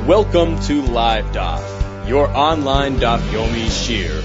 Welcome to Live Daf, your online Daf Yomi Shir.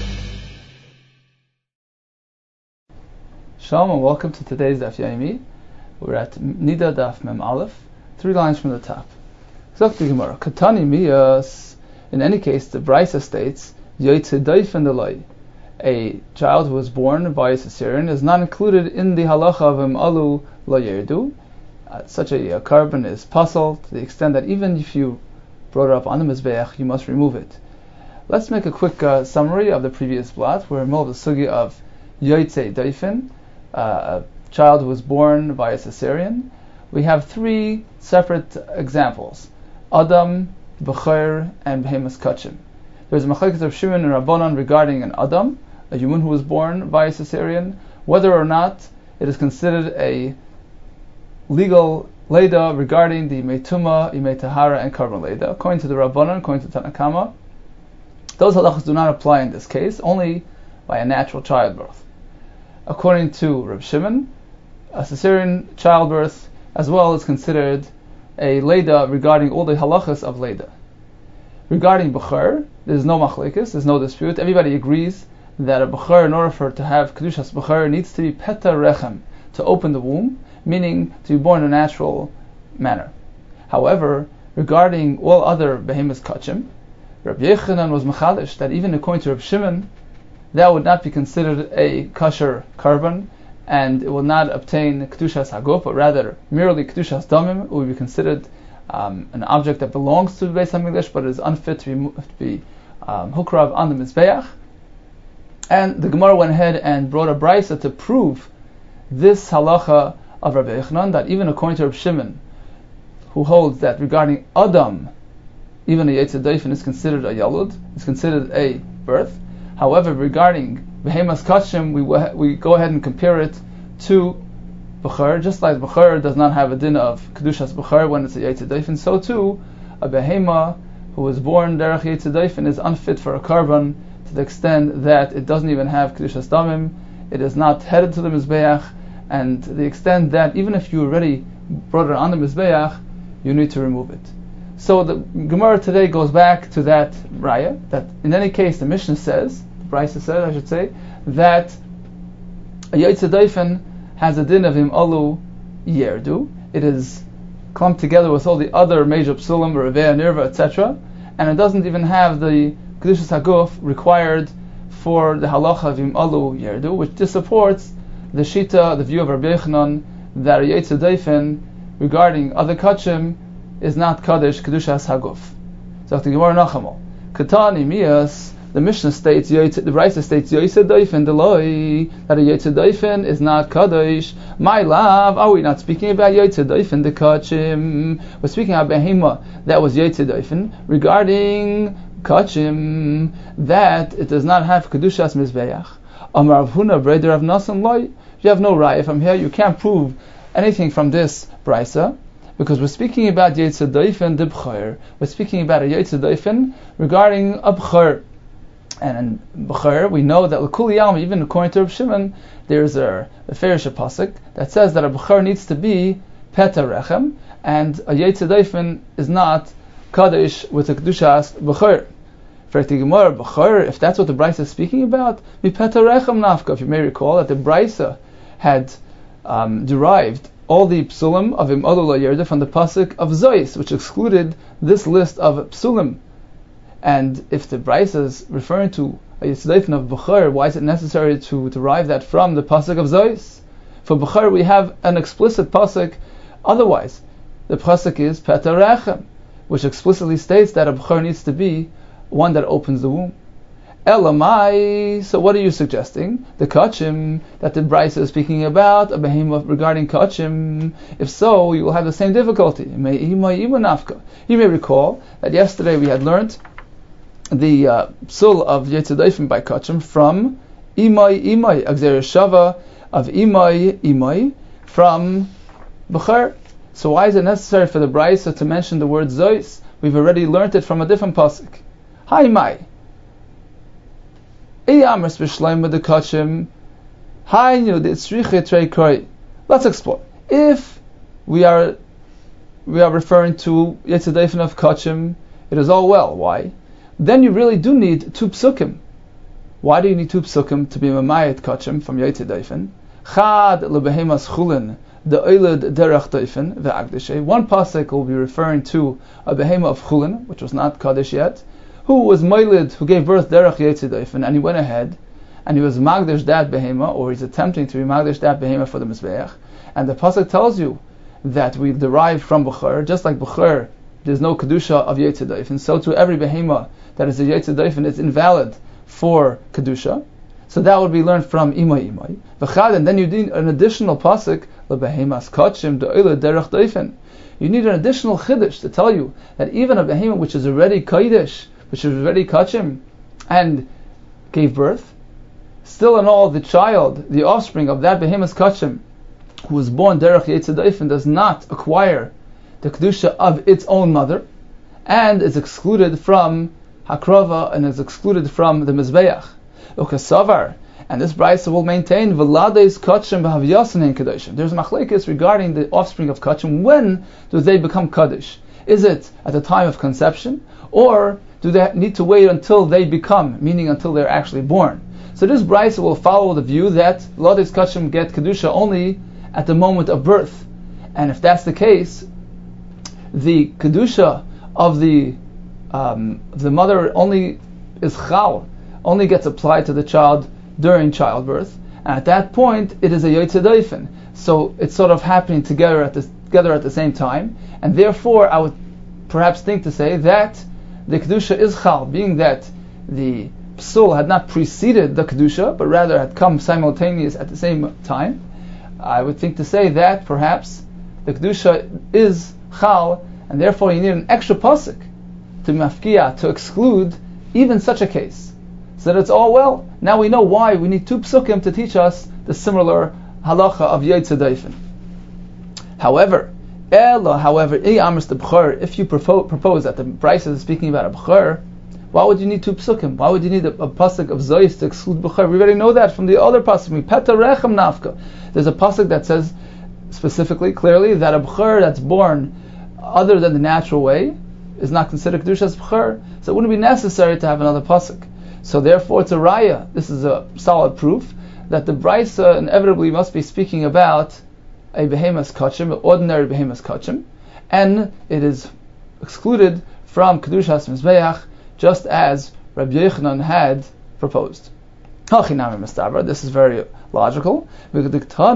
Shalom and welcome to today's Daf Yomi. We're at Nida Daf Mem Aleph, 3 lines from the top. Zok the Gemara, Katani Miyas. In any case, the Brisa states, Yoitze Daifen Deloi. A child who was born by a cesarean is not included in the halacha of Alu Lo Yerdu. Such a carbon is puzzled to the extent that even if you brought it up on the Mizbeach, you must remove it. Let's make a quick summary of the previous blot. We're in the middle of the sugi of Yoitze Daifen, a child who was born by a cesarean. We have 3 separate examples: Adam, Bechor, and Behemas Kachim. There's a Machlekes of Shimon and Rabbanan regarding an Adam, a human who was born by a cesarean, whether or not it is considered a legal Leda regarding the Meituma, Imei Tahara, and Karban Leda. According to the Rabbanan, according to Tanna Kama, those halachas do not apply in this case, only by a natural childbirth. According to Reb Shimon, a cesarean childbirth as well is considered a Leda regarding all the halachas of Leda. Regarding Bechor, there's no machlekes, there's no dispute. Everybody agrees that a Bechor, in order for it to have Kedushas Bechor, needs to be Peta Rechem, to open the womb, meaning to be born in a natural manner. However, regarding all other Behemas Kachim, Rabbi Yechanan was machadish that even according to Reb Shimon, that would not be considered a kosher carbon, and it will not obtain Kedushas Haguf, but rather merely Kedushas Damim. It would be considered an object that belongs to the Beis HaMikdash, but is unfit to be hukrav on the Mizbeach. And the Gemara went ahead and brought a brisa to prove this halacha of Rabbi Yechanan, that even according to Reb Shimon, who holds that regarding Adam, even a Yoitze Daifen is considered a Yalud, is considered a birth. However, regarding Behemas Kachim, we go ahead and compare it to Bechor. Just like Bechor does not have a din of Kedushas Bechor when it's a Yoitze Daifen, so too a Behema who was born derech Yoitze Daifen is unfit for a carbon to the extent that it doesn't even have Kedushas Damim, it is not headed to the Mizbeach, and to the extent that even if you already brought it on the Mizbeach, you need to remove it. So the Gemara today goes back to that raya, that in any case the Mishnah says, the Brisa says, I should say, that a Yoitze Daifen has a din of Alu Yerdu. It is clumped together with all the other major psulim, Revea, Nirva, etc., and it doesn't even have the Kedushas Haguf required for the halacha of Alu Yerdu, which this supports the Shita, the view of Rabbi Yechanan, that a Yoitze Daifen regarding other Kachim is not Kaddish, Kedushas Haguf. So the Gemara Nachamol, Katani Miyas, the Mishnah states, the Brisa states, Yoitze Daifen Deloi, that a Yoitze Daifen is not Kaddish. My love, are we not speaking about Yoitze Daifen, the Kachim? We're speaking about Behema, that was Yoitze Daifen, regarding Kachim, that it does not have Kedushas Mizbeach. Amar Rav Huna, Breder Rav Nasan Loi. You have no raya from here, you can't prove anything from this Brisa, because we're speaking about Yoitze Daifen de Bechor. We're speaking about a Yoitze Daifen regarding a Bechor. And in Bechor, we know that L'Kul Yam, even according to Reb Shimon, there's a Ferish pasuk that says that a Bechor needs to be Peta Rechem, and a Yoitze Daifen is not Kaddish with a Kedushas Bechor. If that's what the Brisa is speaking about, Mipeta Rechem Nafka. If you may recall that the Brisa had derived all the psulim of Alu Lo Yerdu from the pasuk of Zois, which excluded this list of psulim. And if the Brisa is referring to a Yoitze Daifen of Bechor, why is it necessary to derive that from the pasuk of Zois? For Bechor we have an explicit pasuk. Otherwise, the pasuk is Peta Rechem, which explicitly states that a Bechor needs to be one that opens the womb. Elamai, so what are you suggesting? The Kachim that the Brisa is speaking about, a behemoth regarding Kachim. If so, you will have the same difficulty. You may recall that yesterday we had learnt the psul of Yoitze Daifen by Kachim from Imai, Agzer Shava of Imai from Bechor. So why is it necessary for the Brisa to mention the word Zois? We've already learnt it from a different pasuk. Hi Mai. Let's explore. If we are referring to Yoitze Daifen of Kachim it is all well. Why? Then you really do need two psukim. Why do you need two psukim to be mamayit kachim from Yotze Dofen? Chad lebehemas chulin the oiled derech dofen ve'agdishe. One pasuk will be referring to a behema of chulin, which was not kaddish yet, who was moiled, who gave birth derech Yotze Dofen, and he went ahead and he was magdish that behema, or he's attempting to be magdish that behema for the mizbeach. And the pasuk tells you that we derive from b'chor, just like b'chor, there's no kedusha of Yotze Dofen, so too every behema that is a Yotze Dofen is invalid for kedusha. So that would be learned from imay. V'chad, and then you need an additional pasuk lebehemas kachim de'oile derech dofen. You need an additional chiddush to tell you that even a behema which is already kodesh, which is already kachim, and gave birth, still in all the child, the offspring of that behemas kachim, who was born derech Yotze Dofen, does not acquire the kedusha of its own mother, and is excluded from hakrava, and is excluded from the mizbeach. Ukasavar, and this brayso will maintain velades kachim b'havyasin kedoshim. There's machlekes regarding the offspring of kachim. When do they become kaddish? Is it at the time of conception, or do they need to wait until they become, meaning until they're actually born? So this brayso will follow the view that velades kachim get kedusha only at the moment of birth, and if that's the case, the kedusha of the mother only is chal, only gets applied to the child during childbirth, and at that point it is a Yotze Dofen. So it's sort of happening together at the same time, and therefore I would perhaps think to say that the kedusha is chal, being that the psul had not preceded the kedusha, but rather had come simultaneous at the same time. I would think to say that perhaps the kedusha is chal, and therefore you need an extra pasuk to mafkia, to exclude even such a case, so that it's all well. Now we know why we need two psukim to teach us the similar halacha of Yotze Dofen. However, if you propose that the Bryce is speaking about a b'chor, why would you need two psukim? Why would you need a pasuk of zois to exclude b'chor? We already know that from the other pasuk. There's a pasuk that says specifically, clearly, that a b'chor that's born other than the natural way is not considered kedushas b'chor, so it wouldn't be necessary to have another pasuk. So therefore it's a raya. This is a solid proof that the brayso inevitably must be speaking about a behemas kachim, an ordinary behemas kachim, and it is excluded from kedushas mizbeach, just as Rabbi Yochanan had proposed. This is very logical. Since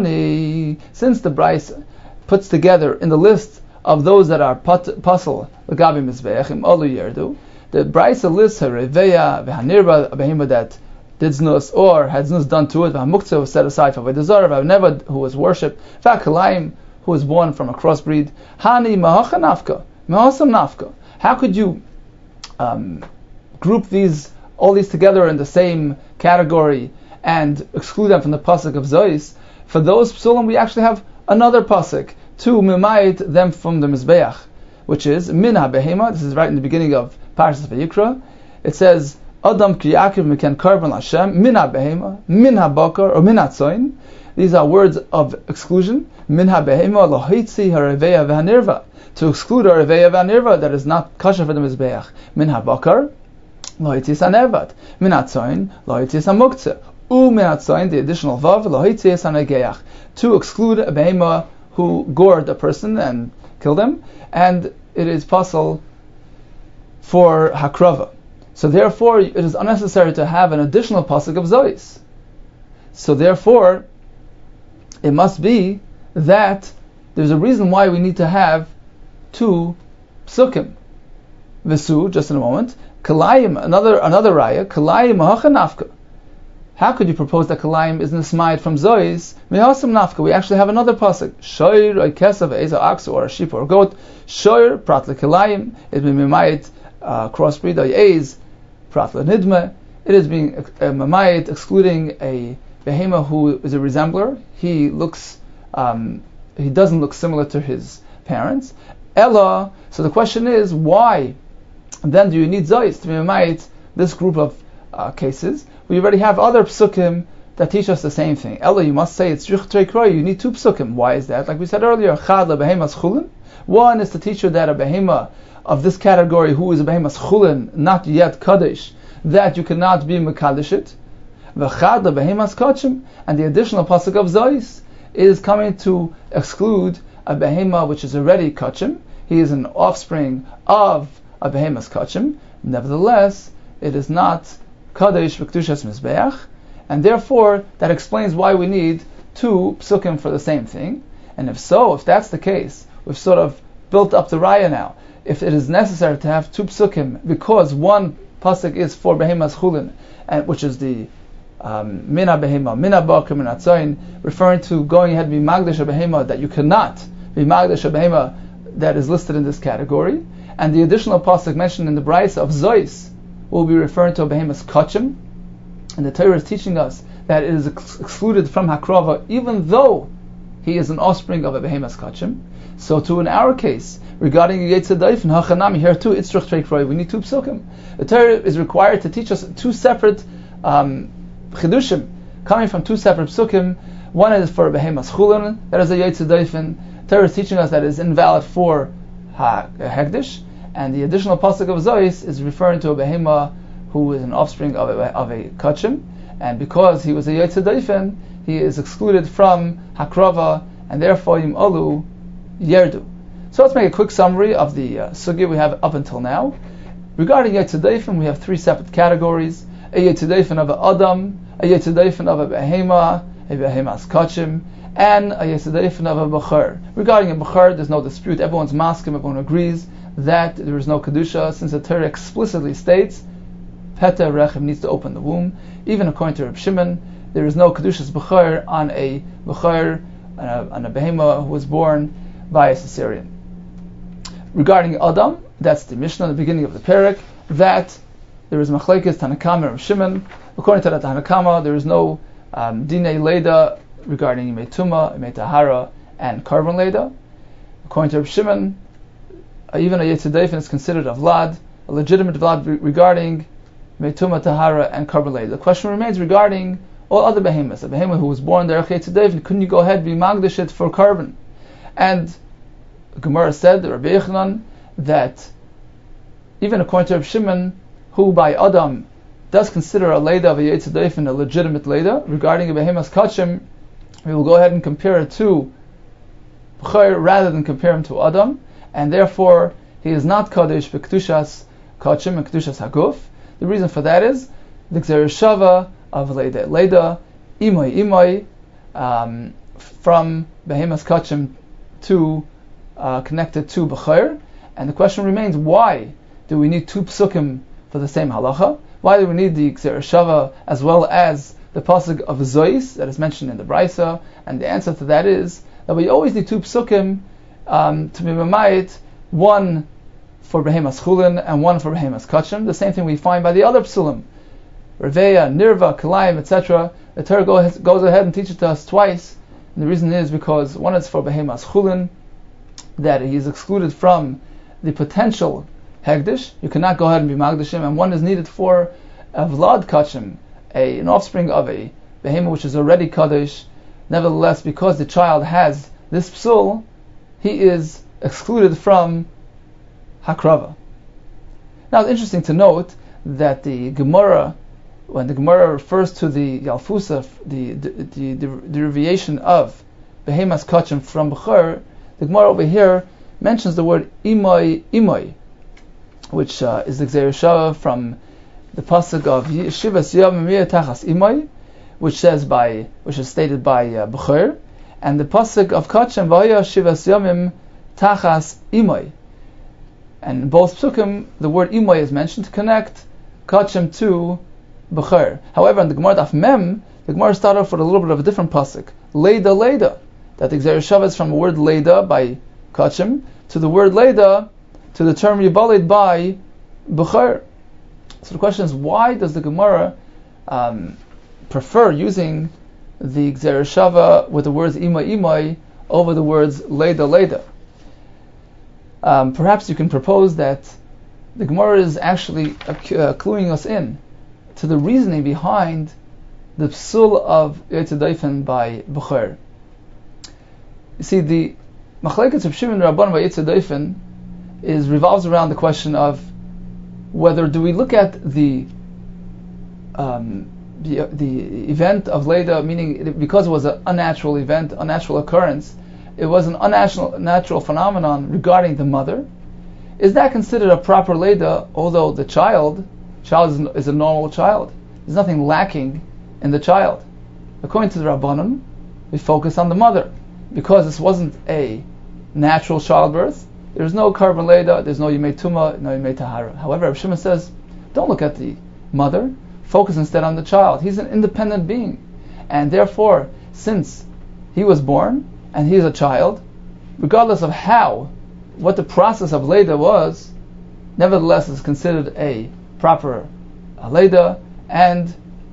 the brayso puts together in the list of those that are pasul l'gabi mizbeach im olu yerdu, the brayso lists a reveya v'hanirba, a behema that did znus or had znus done to it, v'hamuktzah was set aside for avodah zarah, v'nevad who was worshipped, v'akalayim who was born from a crossbreed. Hani mahacha nafka, mahasam nafka. How could you group all these together in the same category and exclude them from the pasuk of zois? For those psulim, we actually have another pasuk to mimayit them from the mizbeach, which is min ha-behema. This is right in the beginning of Parshas Vayikra. It says Adam ki Yaakov meken karban Hashem min ha-behema, min ha-bakar, or min ha-tzoin. These are words of exclusion. Min ha-behema lohitzi ha-reveya v'hanirva, to exclude a reveya v'hanirva that is not kosher for the mizbeach. Min ha-bakar lohitzi ha-nervat, min ha-tzoin lohitzi ha-muktzeh, u min ha-tzoin, the additional vav, lohitzi ha-negeach, to exclude a behema who gored a person and killed him, and it is possible for hakrava. So therefore, it is unnecessary to have an additional pasuk of zois. So therefore, it must be that there's a reason why we need to have two psukim. Visu, just in a moment. Kalayim, another raya. Kalayim mahacha nafka. How could you propose that kalayim is nismayed from zois? Mehasam nafka. We actually have another pasuk. Shoir or kesav eza ox or a sheep or a goat. Shoir prat kalayim. It may be mimayit crossbreed or ez prat nidme. It is being mimayit excluding a behema who is a resembler. He doesn't look similar to his parents. Ella. So the question is, why then do you need zois to be mimayit this group of cases? We already have other psukim that teach us the same thing. Ella, you must say it's yuchtrei kroy. You need two psukim. Why is that? Like we said earlier, chad lebehemas chulin, One is to teach you that a behema of this category, who is a behemas chulin, not yet kaddish, that you cannot be mekadesh it. V'chad the behemas kachim, and the additional pasuk of Zois is coming to exclude a behema which is already kachim. He is an offspring of a behemas kachim. Nevertheless, it is not kaddish v'kedushas mizbeach, and therefore that explains why we need two psukim for the same thing. And if that's the case, we've sort of built up the raya now. If it is necessary to have two psukim, because one pasuk is for behemas chulin, and which is the mina behema, mina bakr, mina tzayin, referring to going ahead and be magdash a behema that you cannot be magdash a behema that is listed in this category, and the additional pasuk mentioned in the Braisa of Zois will be referring to a behemas kachim, and the Torah is teaching us that it is excluded from hakrava even though he is an offspring of a behemas kachim. So too in our case, regarding Yetzer Daifen, Hachanami, here too, Itzrach Treik, we need two psukim. The Torah is required to teach us two separate chidushim, coming from two separate psukim. One is for behemas chulin, that is a Yetzer Daifen. Torah is teaching us that it is invalid for hekdesh, and the additional pasuk of Zois is referring to a behema who is an offspring of a kachim, and because he was a Yetzer Daifen, he is excluded from hakrava, and therefore yim alu yerdu. So let's make a quick summary of the sugya we have up until now. Regarding Yetzer Daifen, we have three separate categories: a Yetzer Daifen of a adam, a Yetzer Daifen of a behemas kachim, and a Yetzer Daifen of a bachar. Regarding a bachar, there's no dispute. Everyone's maskim, everyone agrees that there is no kedusha, since the Torah explicitly states Peta Rechem needs to open the womb. Even according to Reb Shimon, there is no kedushas bachar on a bachar, on a behema who was born by a cesarean. Regarding Adam, that's the Mishnah at the beginning of the Perek, that there is machlekes Tanakama and Reb Shimon. According to the Tanakama, there is no dinei leda regarding Yimei Tuma, Yimei Tahara, and Karban leda. According to Reb Shimon, even a Yetzer Daifen is considered a vlad, a legitimate vlad regarding Yimei Tuma, Tahara, and Karban leda. The question remains regarding all other behemoths. A behemoth who was born there, Yetzer Daifen, couldn't you go ahead and be magdash it for Karban? And Gemara said, Rabbi Yochanan, that even according to Reb Shimon, who by Adam does consider a leda of a Yetzer Daifen a legitimate leda, regarding a behemas kachim, we will go ahead and compare it to B'chayr rather than compare him to Adam, and therefore he is not Kadesh b'Kedushas kachim and Kedushas haguf. The reason for that is the Gzera Shava of leda. Leda, imay, from behemas kachim to connected to B'chayr, and the question remains, why do we need two psukim for the same halacha? Why do we need the Gzera Shava as well as the pasuk of Zois that is mentioned in the Braisa? And the answer to that is that we always need two psukim to be mamayit, one for behemas chulin and one for behemas kachim. The same thing we find by the other psulim, Reveya, Nirva, Kalayim, etc. The Torah goes ahead and teaches it to us twice, and the reason is because one is for behemas chulin, that he is excluded from the potential hegdish, you cannot go ahead and be magdashim, and one is needed for a vlad kachim, an offspring of a behema which is already kaddish. Nevertheless, because the child has this psul, he is excluded from hakrava. Now it's interesting to note that the Gemara, when the Gemara refers to the Yalfusa, the derivation of behemas kachim from b'char, the Gemara over here mentions the word imay, which is the Gzera Shava from the pasuk of Shivas Yamim Tachas Imay, which is stated by B'char, and the pasuk of Kachem Vaya Shivas Yamim Tachas Imay. And in both psukim, the word Imay is mentioned to connect Kachem to B'char. However, in the Gemara Daf Mem, the Gemara started off with a little bit of a different pasuk, Leda, that the Gzera Shava is from the word Leda by Kachem to the word Leda to the term Yibalid by B'char. So the question is, why does the Gemara prefer using the Gzera Shava with the words imay over the words leda? Perhaps you can propose that the Gemara is actually cluing us in to the reasoning behind the psul of Yetzer Daifen by B'char. You see, Machlekes Reb Shimon Rabban Vayetze Doifen revolves around the question of whether do we look at the event of Leda, meaning because it was an unnatural event, unnatural occurrence, it was an unnatural phenomenon regarding the mother. Is that considered a proper Leda, although the child is a normal child? There's nothing lacking in the child. According to the Rabbanon, we focus on the mother. Because this wasn't a natural childbirth, there's no Karban Leda, there's no Yimei Tuma, no Yimei Tahara. However, Reb Shimon says, don't look at the mother, focus instead on the child. He's an independent being. And therefore, since he was born, and he is a child, regardless of what the process of Leda was, nevertheless is considered a proper Leda, and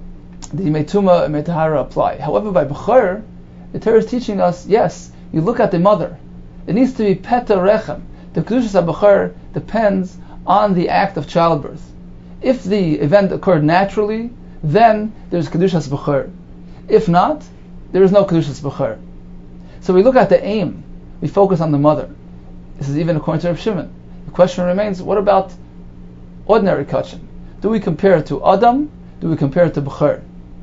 the Yimei Tuma and Yimei Tahara apply. However, by Bechor, the Torah is teaching us, yes, you look at the mother. It needs to be Peta Rechem. The Kedushas HaBechor depends on the act of childbirth. If the event occurred naturally, then there's Kedushas Bechor. If not, there is no Kedushas Bechor. So we look at the aim. We focus on the mother. This is even according to Reb Shimon. The question remains, what about ordinary kachim? Do we compare it to Adam? Do we compare it to Bechor?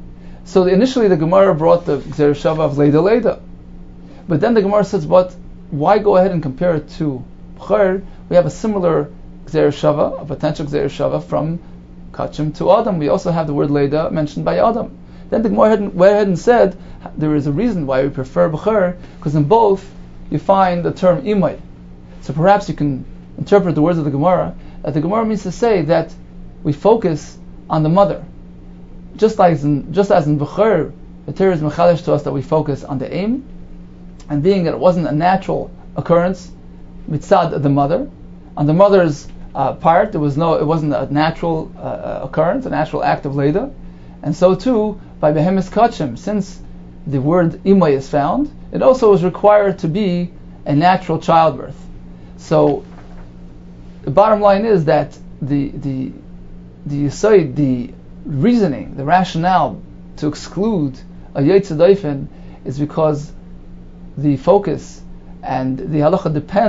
So initially the Gemara brought the Gzeir Shava of Leda Leda. But then the Gemara says, but why go ahead and compare it to Bechor? We have a similar Gzeir Shava, a potential Gzeir Shava from Kachim to Adam. We also have the word Leda mentioned by Adam. Then the Gemara went ahead and said, there is a reason why we prefer Bechor, because in both you find the term Imay. So perhaps you can interpret the words of the Gemara, that the Gemara means to say that we focus on the mother. Just as in Bechor, the Torah is mechalesh to us that we focus on the aim, and being that it wasn't a natural occurrence, mitzad the mother, on the mother's part, it wasn't a natural occurrence, a natural act of Leda, and so too by Behemis Kachim, since the word imay is found, it also is required to be a natural childbirth. So the bottom line is that the reasoning, the rationale to exclude a Yetze Doifen is because the focus and the halacha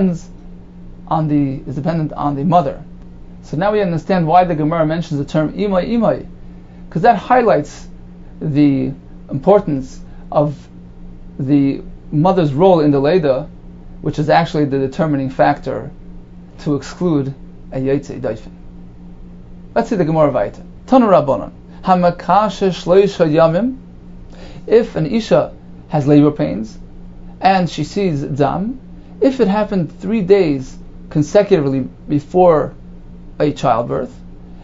is dependent on the mother. So now we understand why the Gemara mentions the term imay, because that highlights the importance of the mother's role in the Leda, which is actually the determining factor to exclude a Yetze Doifen. Let's see the Gemara Vayta. Tanu Rabbanon, Hamakashe Shloisha Yamim. If an Isha has labor pains and she sees Dam, if it happened 3 days consecutively before a childbirth,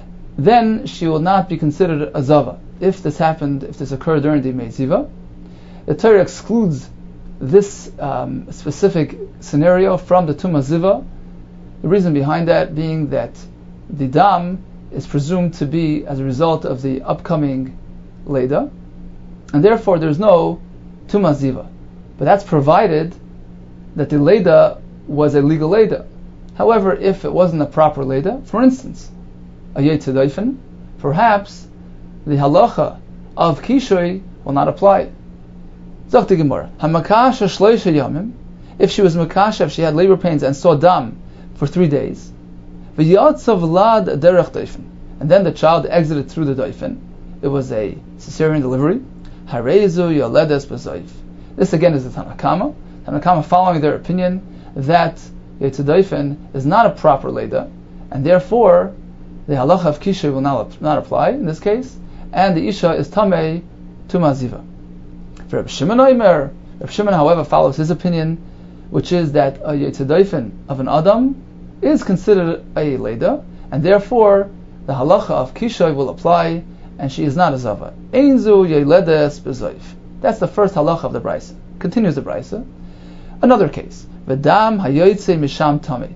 then she will not be considered a Zava. If this occurred during the Meiziva, the Torah excludes this specific scenario from the Tumah Ziva. The reason behind that being that the Dam is presumed to be as a result of the upcoming Leda, and therefore there's no Tumah Ziva. But that's provided that the Leda was a legal Leda. However, if it wasn't a proper Leda, for instance, a Yetze Doifen, perhaps the halacha of Kishoy will not apply. Zok the Gemara, Hamakasha Shloisha Yamim, if she was Makasha, if she had labor pains and saw Dam for 3 days, V'yatzav lad derech Doifen, and then the child exited through the Doifen, it was a cesarean delivery, Harezu Yoledes B'Zoif. This again is the Tanakama. Tanakama following their opinion that Yetze Doifen is not a proper Leda, and therefore the halacha of Kisha will not apply in this case, and the Isha is Tamei Tumah Ziva. For Reb Shimon Omer, Reb Shimon, however, follows his opinion, which is that a Yetze Doifen of an Adam is considered a Leda, and therefore the halacha of Kisha will apply, and she is not a Zava. Einzu Yeledes B'Zoif. That's the first halacha of the Brisa. Continues the Brisa. Another case. V'dam hayoytze misham tamei.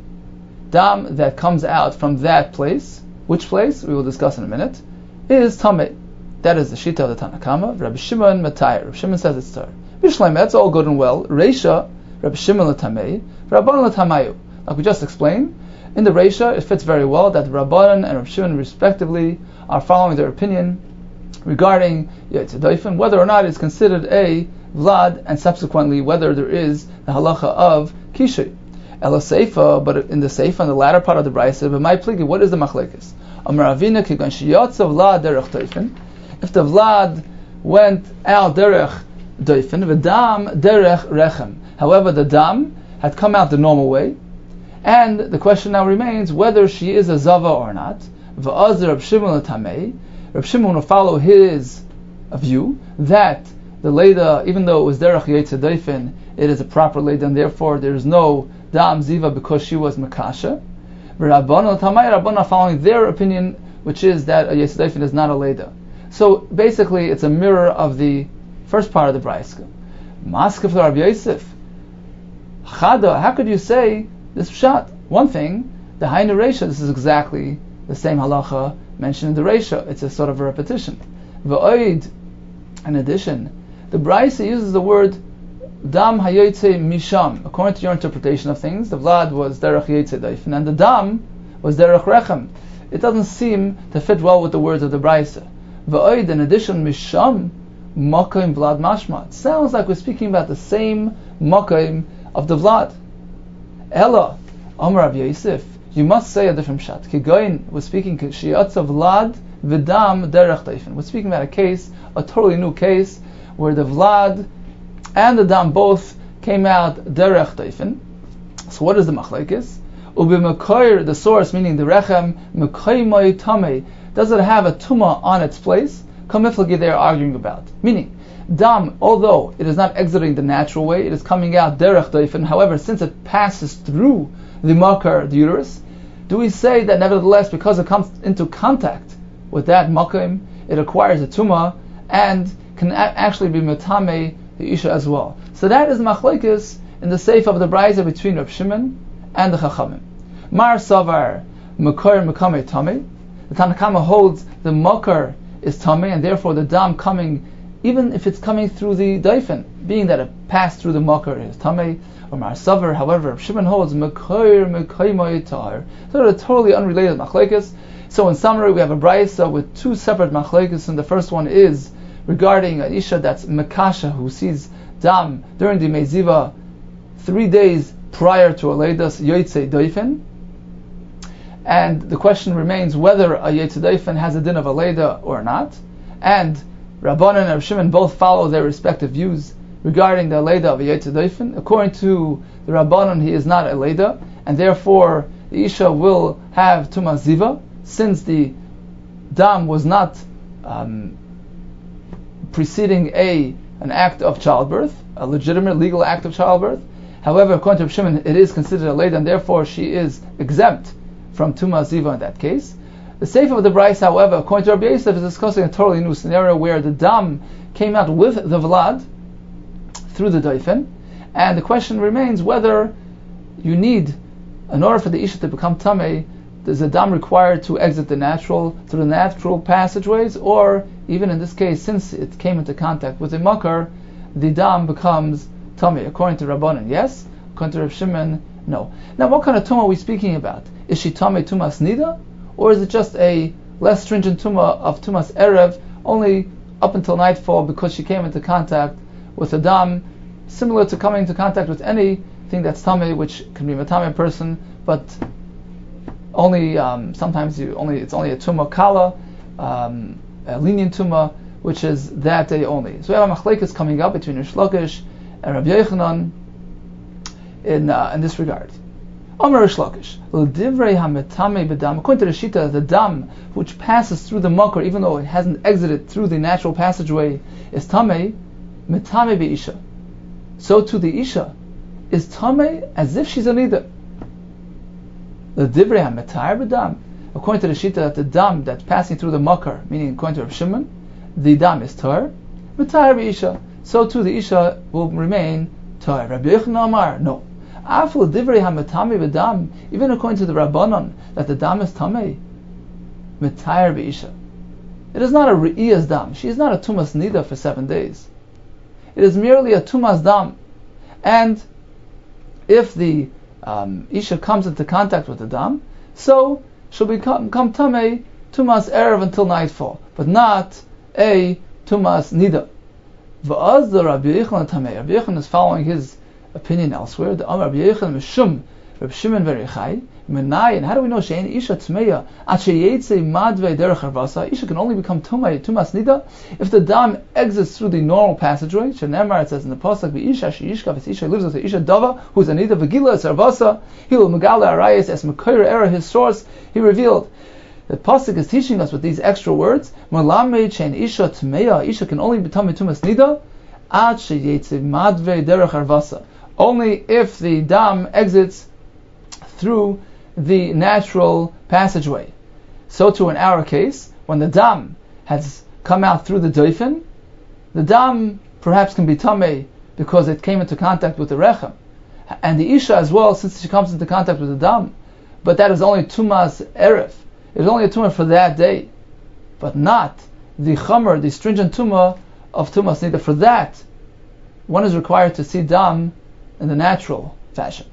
Dam that comes out from that place, which place, we will discuss in a minute, is tamei. That is the shita of the Tanakama. Rabbi Shimon Matayr. Rabbi Shimon says it's tar. Bishleim, that's all good and well. Reisha, Rabbi Shimon l'tamei, Rabban l'tamayu. Like we just explained, in the Reisha, it fits very well that Rabban and Rabbi Shimon respectively are following their opinion regarding Yetze Doifen, whether or not it's considered a Vlad, and subsequently whether there is the halacha of Kishay. Ela Seifa, but in the Seifa, in the latter part of the Brisa, but my pligi, what is the machlekes? Amar Avina kigon sheyotzav Vlad derech doifen. If the Vlad went out derech doifen, v'dam derech rechem. However, the dam had come out the normal way, and the question now remains whether she is a zava or not. V'azir Reb Shimon l'tamei. Reb Shimon will follow his view that the Leda, even though it was derech yetze doifen, it is a proper Leda, and therefore there is no dam ziva because she was makasha. Rabbanon l'tamei, Rabbanon following their opinion, which is that a yetze doifen is not a Leda. So basically, it's a mirror of the first part of the Brisa. Maskef Rabbi Yosef. Chada, how could you say this pshat? One thing, the Hainu Reisha, this is exactly the same halacha mentioned in the Reisha. It's a sort of a repetition. V'oid, in addition, the Brisa uses the word dam hayotze misham. According to your interpretation of things, the Vlad was derech yotze doifen, and the dam was derech rechem. It doesn't seem to fit well with the words of the Brisa. V'oid, in addition, misham makom Vlad mashma. It sounds like we're speaking about the same makom of the Vlad. Ella, Amar Rav Yosef, you must say a different pshat. Kigoyin was speaking sheyotzav Vlad v'dam derech doifen. We're speaking about a case, a totally new case, where the Vlad and the dam both came out derech doifen. So what is the machlekes? Ubimakoir, the source, meaning the rechem, mekoymoi tamei, does it have a tumah on its place? Kamiflagi they are arguing about. Meaning, dam, although it is not exiting the natural way, it is coming out derech doifen. However, since it passes through the makar, the uterus, do we say that nevertheless, because it comes into contact with that makom, it acquires a tumah and can actually be metame the isha as well? So that is machlekes in the seif of the Brisa between Reb Shimon and the Chachamim. Mar savar makar mekame tamei. The Tanna Kama holds the makar is tamei, and therefore the dam coming, even if it's coming through the doifen, being that it passed through the makar, is tamei. Or Mar savar, however, Shimon holds makar mekaymoy tar. So they're totally unrelated machlekes. So in summary, we have a brisa with two separate machlekes, and the first one is regarding an isha that's mekasha, who sees dam during the meziva 3 days prior to a leidas yotze doifen. And the question remains whether a yotze doifen has a din of a leida or not. And Rabbanan and Reb Shimon both follow their respective views regarding the leida of a yotze doifen. According to the Rabbanan, he is not a leida, and therefore the isha will have tumah ziva, since the dam was not preceding an act of childbirth, a legitimate legal act of childbirth. However, according to Reb Shimon, it is considered a leida, and therefore she is exempt from tumah ziva in that case. The seif of the Brisa, however, according to Rabbi Yosef, is discussing a totally new scenario where the dam came out with the vlad through the doifen, and the question remains whether you need, in order for the isha to become tamei, is the dam required to exit through the natural passageways, or even in this case, since it came into contact with the makar, the dam becomes tamei? According to Rabbanan, yes. According to Reb Shimon, no. Now, what kind of tumah are we speaking about? Is she tamei tumas nida, or is it just a less stringent tumah of tumas erev, only up until nightfall because she came into contact with a dam, similar to coming into contact with anything that's tamei, which can be a tamei person, but only sometimes it's only a tumah kala, a lenient tumah, which is that day only. So we have a machlekes coming up between Rish Lakish and Rabbi Yochanan in this regard. Amar Rish Lakish, l'divrei hametame b'dam. According to the shita, the dam which passes through the makar, even though it hasn't exited through the natural passageway, is tamei metame b'isha. So to the isha is tamei as if she's a nida. The divrei hametar b'dam. According to the shita, that the dam that's passing through the makar, meaning according to Reb Shimon, the dam is tar, metar b'isha. So too the isha will remain tar. Rabbi Yochanan Amar, no. Afal divrei hametame b'dam. Even according to the Rabbanon, that the dam is tamei, metar b'isha. It is not a re'iyas dam. She is not a tumas nida for 7 days. It is merely a tumas dam. And if the isha comes into contact with the dam, so she'll become tamei tumas erev until nightfall, but not a tumas nida. V'az the Rabbi Yochanan tamei. Rabbi Yochanan is following his opinion elsewhere. The Amar Rabbi Yochanan mishum Rabbi Shimon verichai. Menai, and how do we know she'ein isha tmeya at sheyetze madvei derech harvasa? Isha can only become tumas nida if the dam exits through the normal passageway. Shenemar, it says in the pasuk, v'isha she'ishka v'isha lives with the isha dava who's a nida v'gila es harvasa. He will megala arayis as mekoyer era his source. He revealed. The pasuk is teaching us with these extra words. Malamed she'ein isha tmeya. Isha can only become tumas nida at sheyetze madvei derech harvasa. Only if the dam exits through the natural passageway. So too in our case, when the dam has come out through the doifen, the dam perhaps can be tamei because it came into contact with the rechem, and the isha as well, since she comes into contact with the dam. But that is only tumas erev. It is only a tumah for that day, but not the chamer, the stringent tumah of tumas nida. For that, one is required to see dam in the natural fashion.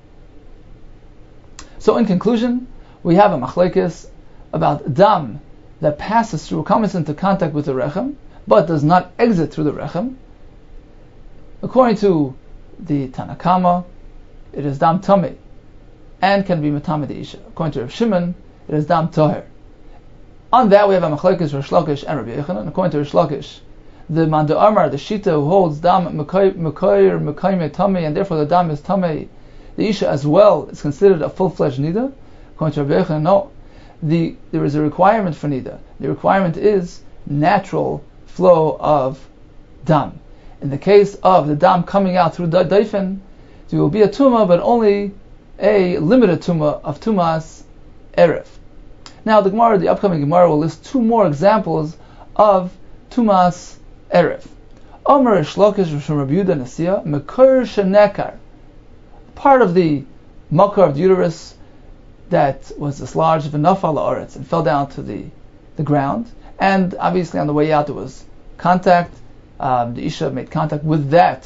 So in conclusion, we have a machlekes about dam that passes through, comes into contact with the rechem, but does not exit through the rechem. According to the Tanakama, it is dam tamei, and can be matame the isha. According to Rav Shimon, it is dam toher. On that we have a machlekes Rish Lakish and Rabbi Yochanan. According to Rish Lakish, the Manda Amar, the Shita who holds dam mekoyer tamei, and therefore the dam is tamei, the isha as well is considered a full-fledged nida. According to Rabbi Yochanan, no. There is a requirement for nida. The requirement is natural flow of dam. In the case of the dam coming out through the daifen, there will be a tumah, but only a limited tumah of tumas erev. Now the Gemara, the upcoming Gemara, will list two more examples of tumas erev. Omer Shlokish Rishon Rabbi Yehuda Nasiya Mekor Shenekar. Part of the makar of the uterus that was dislodged v'nafal la'aretz and fell down to the ground, and obviously on the way out there was contact. The isha made contact with that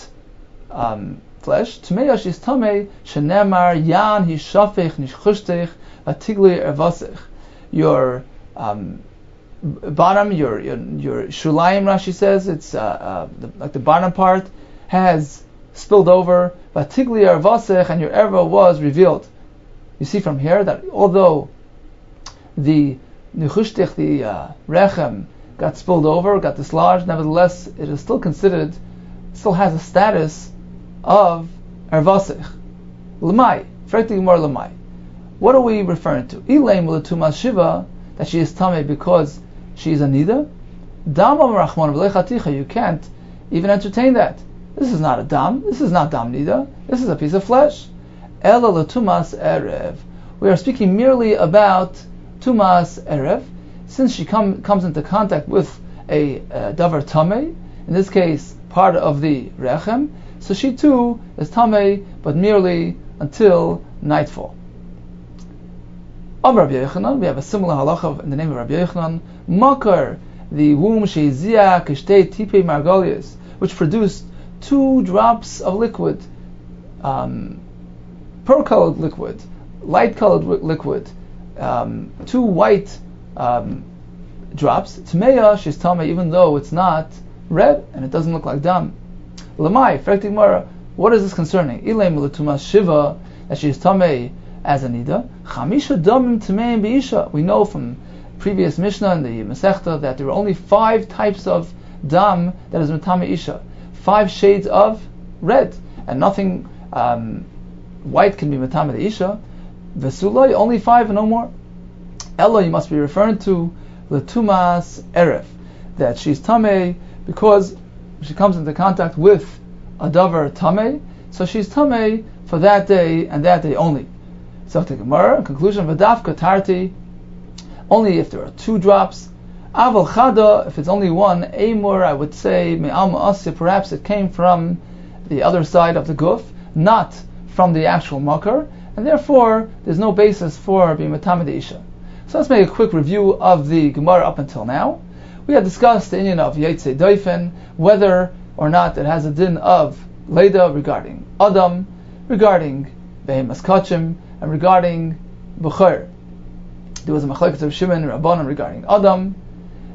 flesh. Tmei shis tamei shenemar yan hishafech nishchushtech atigli ervasech. Your bottom, your shulayim, Rashi says, it's like the bottom part has spilled over, vatigli ervasech, and your erva was revealed. You see from here that although the nechushtich, the rechem, got spilled over, got dislodged, nevertheless it is still considered, still has a status of ervasech. Lamai, frankly more lamai. What are we referring to? Ilaim l'tumas shiva, that she is tamei because she is a nida. Damam rachman v'lechaticha, you can't even entertain that. This is not a dam. This is not dam nida. This is a piece of flesh. Ela l'tumas erev. We are speaking merely about tumas erev, since she comes into contact with a davar tamei, in this case part of the rechem, so she too is tamei, but merely until nightfall. Of Rabbi Yochanan, we have a similar halacha in the name of Rabbi Yochanan. Makar, the womb sheizia kishtei tipei margolius, which produced 2 drops of liquid, pearl-colored liquid, light-colored liquid, 2 white drops. Tmeya, she's tamei, even though it's not red and it doesn't look like dam. Lamai, Frekti Mara, what is this concerning? Ilay milatumas shiva, that she is tamei as a nida. Chamisha damim tameim beisha. We know from previous Mishnah in the Masechta that there are only 5 types of dam that is metame isha. 5 shades of red, and nothing white can be metame the isha. Vesulay, only 5 and no more. Ella, you must be referring to Latumas Erev, that she's tamei because she comes into contact with a davar tamei, so she's tamei for that day and that day only. So the Gemara, in conclusion, V'dafka tarti, only if there are 2 drops. Aval chada, if it's only 1, Amor, I would say, Me'al Ma'asya, perhaps it came from the other side of the guf, not from the actual makar, and therefore there's no basis for being metame the isha. So let's make a quick review of the Gemara up until now. We had discussed the inyan of Yetze Doifen, whether or not it has a din of Leda regarding Adam, regarding Behemas Kachim, and regarding Bukhar. There was a machlekes of Shimon and Rabbanan regarding Adam,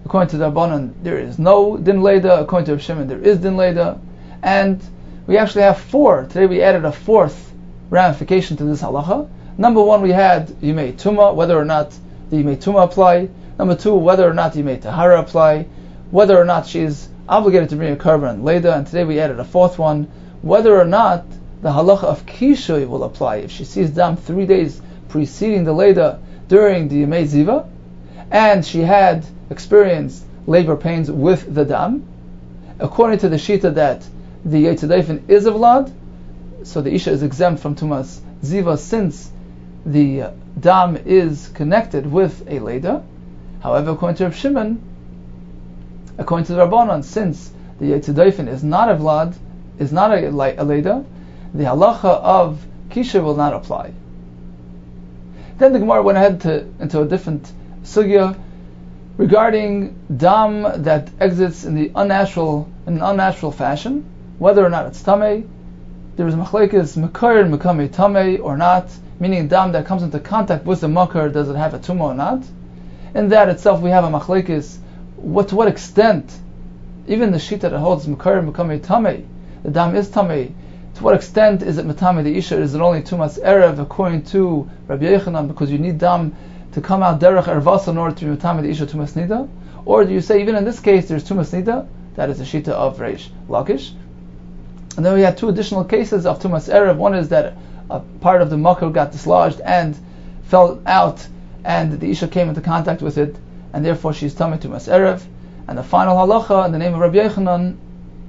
According to the Rabbanan, there is no din leda. According to Rav Shimon, there is din leda. And we actually have four. Today we added a fourth ramification to this halacha. Number one, we had Yimei Tumah, whether or not the Yimei Tumah apply. Number two, whether or not Yimei Tahara apply. Whether or not she is obligated to bring a korban leda. And today we added a fourth one, whether or not the halacha of Kishoy will apply. If she sees dam 3 days preceding the leda during the Yimei Ziva, and she had experienced labor pains with the dam, according to the shita that the Yetzidayfin is a vlad, so the isha is exempt from tumas ziva since the dam is connected with a leda. However, according to Rav Shimon, according to the Rabbanan, since the Yetzidayfin is not a vlad, is not a leda, the halacha of kisha will not apply. Then the Gemara went ahead into a different sugya regarding dam that exits in an unnatural fashion, whether or not it's tamei. There is machlekes makar and mekame tamei or not, meaning dam that comes into contact with the makar, does it have a tumah or not? In that itself we have a machlekes, to what extent, even the shita that holds makar and mekame tamei, the dam is tamei, to what extent is it metame the isha? Is it only tumas erev according to Rabbi Yochanan, because you need dam to come out derech ervasa in order to be metame the isha tumas nida? Or do you say even in this case there's tumas nida? That is the shita of Reish Lakish. And then we had two additional cases of tumas erev. One is that a part of the makar got dislodged and fell out, and the isha came into contact with it, and therefore she's tamei tumas erev. And the final halacha in the name of Rabbi Yochanan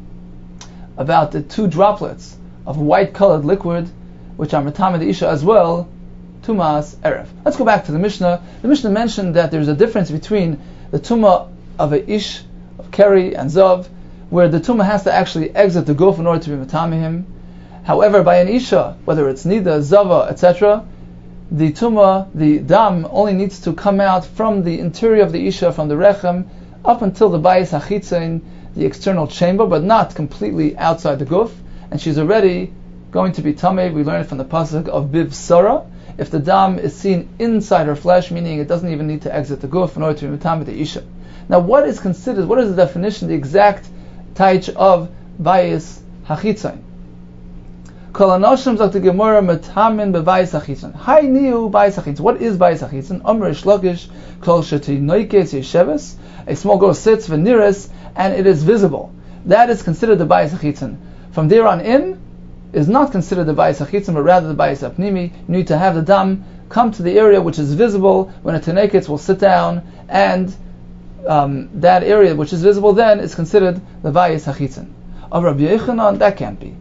about the two droplets of white-colored liquid, which are metame the isha as well, tumas erev. Let's go back to the Mishnah. The Mishnah mentioned that there's a difference between the tumah of a ish, of keri and zav, where the tumah has to actually exit the guf in order to be metame him. However, by an isha, whether it's nida, zava, etc., the tumah, the dam, only needs to come out from the interior of the isha, from the rechem, up until the bayis hachitzain, the external chamber, but not completely outside the guf, and she's already going to be tamei. We learn it from the pasuk of Biv Sarah. If the dam is seen inside her flesh, meaning it doesn't even need to exit the guf in order to be metame the isha. Now, what is the definition, the exact taich of bayis hachitzain? Kol anoshim zok the Gemara metamin bebayis hachitzon. Hai niu bayis hachitzon. What is bayis hachitzon? Omer shlokish kol sheti noikes yesheves. A small girl sits v'niris, and it is visible. That is considered the bayis hachitzon. From there on in is not considered the bayis hachitzon, but rather the bayis apnimi. You need to have the dam come to the area which is visible. When a teneketz will sit down, and that area which is visible then is considered the bayis hachitzon. Of Rabbi Yochanan, that can't be.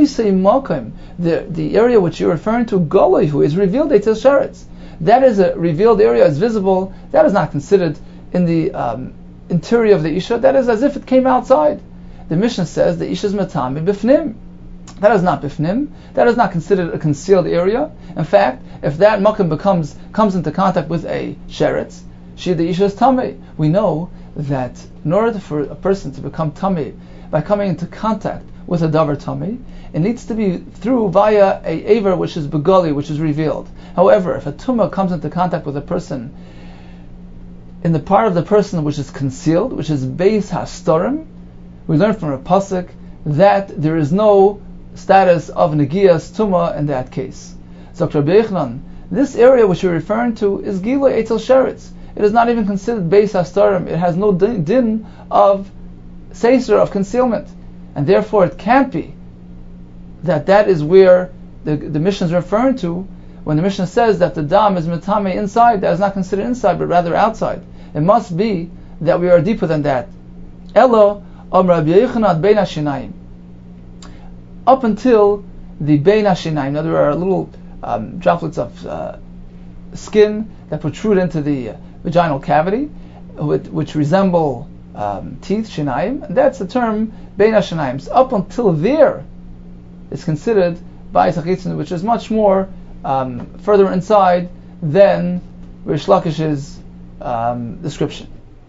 The area which you're referring to, Goloi, who is revealed Eitel Sheretz, that is a revealed area, is visible. That is not considered in the interior of the Isha. That is as if it came outside. The Mishnah says the Isha is Matami Bifnim. That is not Bifnim. That is not considered a concealed area. In fact, if that Makam comes into contact with a Sheretz, the Isha is Tamei. We know that in order for a person to become Tamei, by coming into contact with a davar tamei, it needs to be through via a aver which is begali, which is revealed. However, if a tumah comes into contact with a person in the part of the person which is concealed, which is beis hastorim, we learn from a pasuk that there is no status of negias tumah in that case. So Rabbi Yochanan, this area which you're referring to is gilui etel sheretz. It is not even considered beis hastorim. It has no din of seiser, of concealment. And therefore it can't be that is where the Mishnah is referring to when the Mishnah says that the dam is metame inside. That is not considered inside, but rather outside. It must be that we are deeper than that. Elo Rabbi Yochanan bein hashinayim. Up until the bein hashinayim. Now there are little droplets of skin that protrude into the vaginal cavity, which resemble teeth, shinayim. And that's the term bein hashinayim. So up until there is considered bayis hachitzon, which is much more further inside than Rish Lakish's description.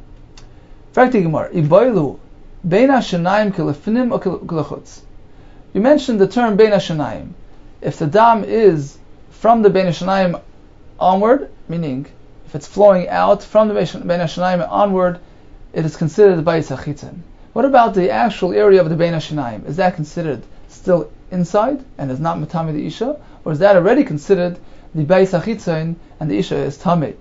You mentioned the term bein hashinayim. If the dam is from the bein hashinayim onward, meaning if it's flowing out from the bein hashinayim onward, it is considered Bayis HaChitzon. What about the actual area of the Bein HaShinayim? Is that considered still inside and is not Matami the Isha? Or is that already considered the Bayis HaChitzon and the Isha is Tamei?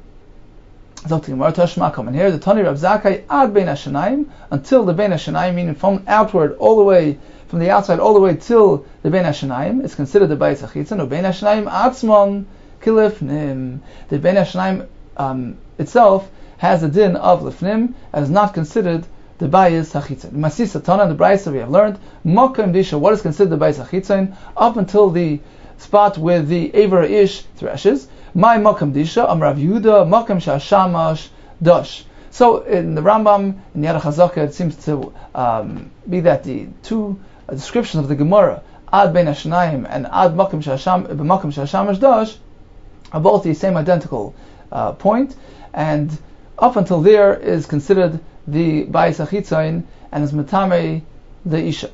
And here the Tani Rav Zakkai ad Bein HaShinayim, until the Bein HaShinayim, meaning from outward all the way, from the outside all the way till the Bein HaShinayim, is considered the Bayis HaChitzon, or Bein HaShinayim atzmon kilifnim. The Bein HaShinayim itself has a din of lifnim, and is not considered the Bayis HaChitzon. Masisa Tana, the Brayso we have learned, Mokem Disha, what is considered the Bayis HaChitzon, up until the spot where the Aver Ish threshes. My Mokem Disha, Rav Yehuda, Mokem Shashamash Dosh. So in the Rambam, in Yad HaChazaka, it seems to be that the two descriptions of the Gemara, Ad Bein HaShinayim and Ad Mokem Shashamash Dosh, are both the same identical point, and up until there is considered the Bayis HaChitzon and is Matame the Isha.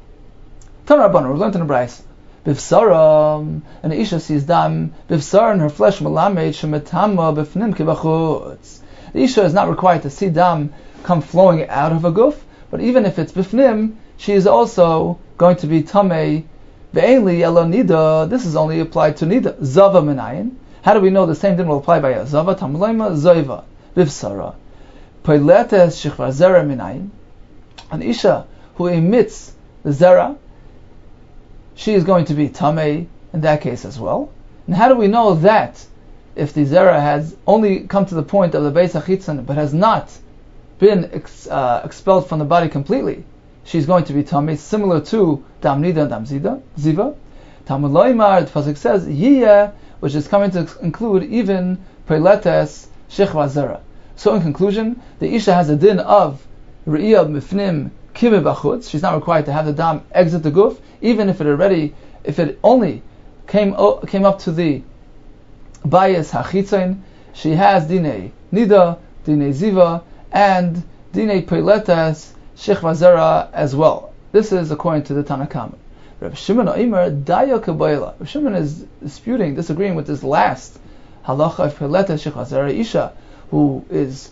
Tan Rabbanan, we learned in the Brayso. Bifsara, an Isha sees dam, Bifsara in her flesh malamed shemetama bifnim kibachutz. The Isha is not required to see dam come flowing out of a guf, but even if it's bifnim, she is also going to be tamei. Ve'enli elo nida, this is only applied to nida. Zava menayin. How do we know the same thing will apply by a zava? Tamleima zoiva. Bifsara. Poiletes shichvar zera menayin. An Isha who emits the zera, she is going to be tamei in that case as well. And how do we know that if the zera has only come to the point of the Beis HaChitzon but has not been expelled from the body completely, she's going to be tamei, similar to dam nida and dam ziva. Talmud Loimar, the pasuk says yiyeh, which is coming to include even peiletes shechva zera. So in conclusion, the Isha has a din of re'iyah mifnim kibe bachutz. She's not required to have the dam exit the guf, even if it only came up to the Bayis HaChitzon. She has dinei nida, dinei ziva, and dinei peiletes shechva zera as well. This is according to the Tanakama. Rav Shimon Omer dayo kabayla. Rav Shimon is disagreeing with this last halacha of peiletes shechva zera, Isha who emits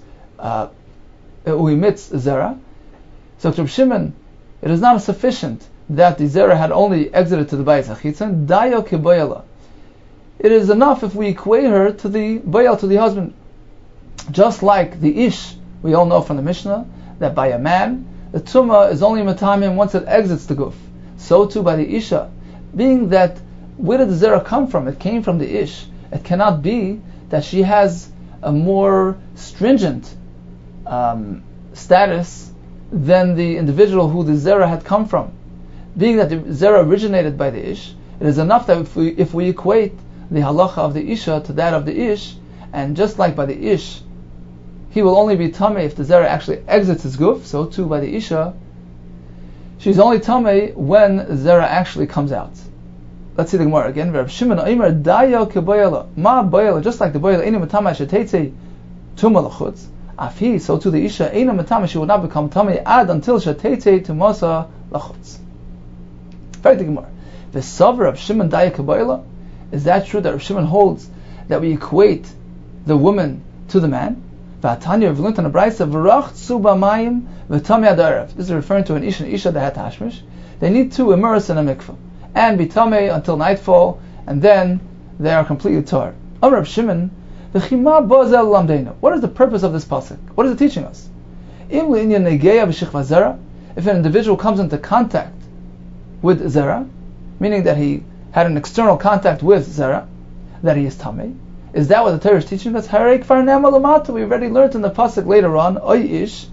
zera. So to Rav Shimon, it is not sufficient that the zera had only exited to the Bayis HaChitzon. Dayo kibayla. It is enough if we equate her to the bayal, to the husband. Just like the ish, we all know from the Mishnah that by a man, the tumah is only matamim once it exits the guf. So too by the isha, being that where did the zera come from? It came from the ish. It cannot be that she has a more stringent status than the individual who the zera had come from. Being that the zera originated by the ish, it is enough that if we equate the halacha of the isha to that of the ish, and just like by the ish, he will only be tamei if the zera actually exits his guf, so too by the isha, she's only tamei when zera actually comes out. Let's see the Gemara again. Rav Shimon Omer dayo kebayala. Ma bayala, just like the bayala, eni matama sheteitze tuma lachutz. Afi, so too the isha, eni matama, she will not become tamei ad until sheteitze tumasa lachutz. Very the Gemara. The savar of Shimon dayo kebayala. Is that true that Rav Shimon holds that we equate the woman to the man? V'atanya Rav Luntan Abraisa v'rach tzuba mayim v'tamei ad. This is referring to an isha that had tashmish. They need to immerse in a mikveh and be tamei until nightfall, and then they are completely tar. Amar Rav Shimon, v'chima bozel lamdeinu. What is the purpose of this pasuk? What is it teaching us? Im l'inyan negeya v'shechva zera. If an individual comes into contact with zera, meaning that he had an external contact with zera, that he is tamei. Is that what the Torah is teaching us? Harei kfar nema lamata. We already learned in the pasuk later on. Oy ish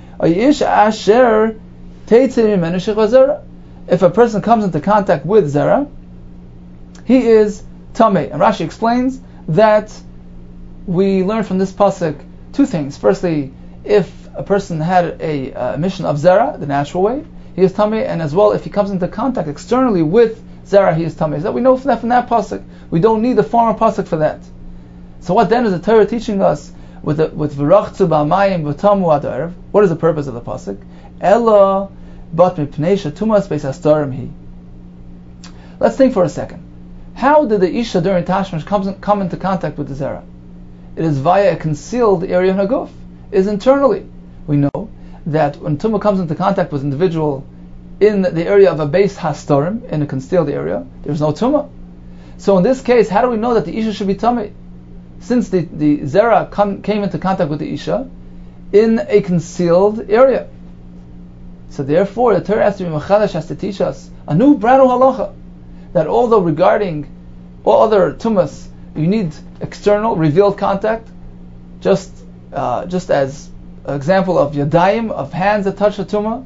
asher teitzei mimenu shechva zera. If a person comes into contact with zera, he is tamei. And Rashi explains that we learn from this pasuk two things. Firstly, if a person had a emission of zera, the natural way, he is tamei, and as well if he comes into contact externally with zera, he is tamei. That we know from that pasuk. We don't need the former pasuk for that. So what then is the Torah teaching us with v'rachzu b'amayim v'tamu ad erev? What is the purpose of the pasuk? Ella bat mipnei shetumas beis hastarim hi. Let's think for a second. How did the isha during tashmish come into contact with the zera? It is via a concealed area in her guf. It is internally. we know that when tumah comes into contact with an individual in the area of a beis hastorim, in a concealed area, there's no tumah. So in this case, how do we know that the isha should be tamei? Since the zera came into contact with the isha in a concealed area. So therefore, the Torah has to be machadash, has to teach us a new brand new halacha, that although regarding all other tumas you need external revealed contact, just as an example of yadayim, of hands that touch the tumah,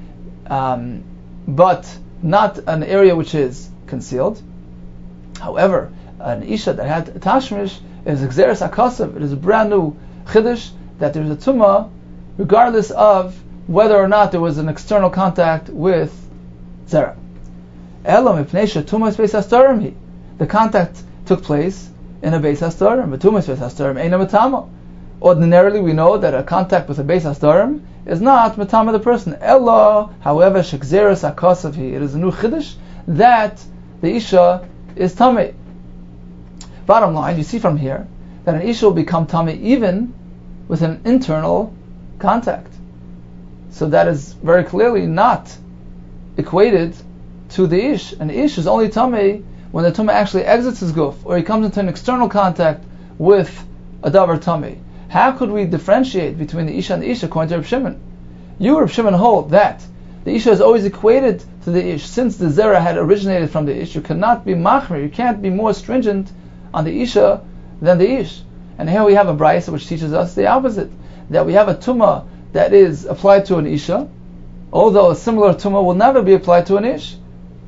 but not an area which is concealed. However, an isha that had tashmish is exeris akasav. It is a brand new chiddush that there's a tumah, regardless of whether or not there was an external contact with zera. Elam ipnei tumah beis hastarim. The contact took place in a beis hastarim. But tumah beis hastarim ain't a matama. Ordinarily, we know that a contact with a beis hastarim is not matama the person. Ella, however, shekzeres akasav. It is a new chiddush that the isha is tamei. Bottom line, you see from here that an isha will become tamei even with an internal contact. So that is very clearly not equated to the ish. An ish is only tamei when the tumah actually exits his guf, or he comes into an external contact with a davar tamei. How could we differentiate between the isha and the ish according to Reb Shimon? You, Reb Shimon, hold that the isha is always equated to the ish. Since the zera had originated from the ish, you cannot be machmir, you can't be more stringent on the isha than the ish. And here we have a brayso which teaches us the opposite, that we have a tumah that is applied to an isha, although a similar tumah will never be applied to an ish.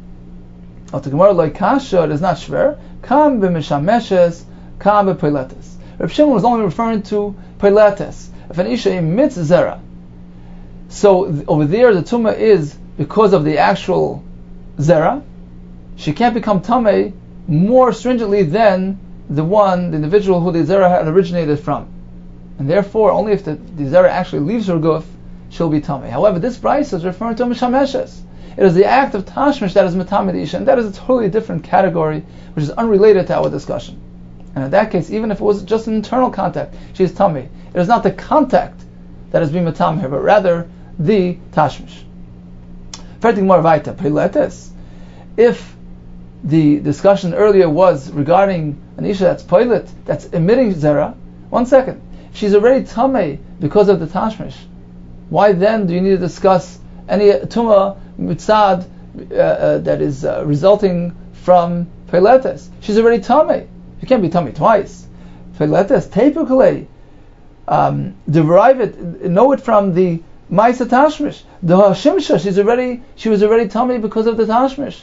Al Gemara loy kasha, it is not shver. Kam b'mishameshes, kam b'peiletes. Reb Shimon was only referring to peiletes. If an isha emits zera, so over there the tumah is because of the actual zera, she can't become tamei more stringently than the individual who the zera had originated from. And therefore, only if the zera actually leaves her guf, she'll be tamei. However, this brayso is referring to mishameshes. It is the act of tashmish that is matamei the isha, and that is a totally different category, which is unrelated to our discussion. And in that case, even if it was just an internal contact, she is tamei. It is not the contact that is being matamei her, but rather the tashmish. If the discussion earlier was regarding an isha that's poilet, that's emitting zera, 1 second. If she's already tamei because of the tashmish, why then do you need to discuss any tumah mitzad that is resulting from poiletes? She's already tamei. You can't be tamei twice. Poiletes, typically, derive it, know it from the ma'isa tashmish. The shimsha, she was already tamei because of the tashmish.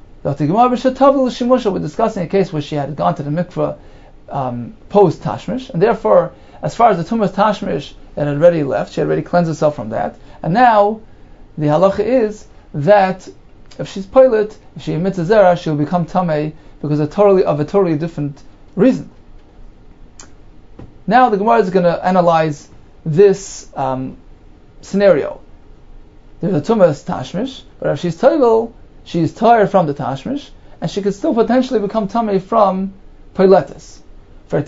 We're discussing a case where she had gone to the mikveh post tashmish, and therefore, as far as the tumas tashmish that had already left, she had already cleansed herself from that. And now, the halacha is that if she's poilet, if she emits a zera, she will become tamei because of a totally different reason. Now the Gemara is going to analyze this scenario. There's a tumas tashmish, but if she's toivel, she is tired from the tashmish, and she could still potentially become tamei from poiletes. Do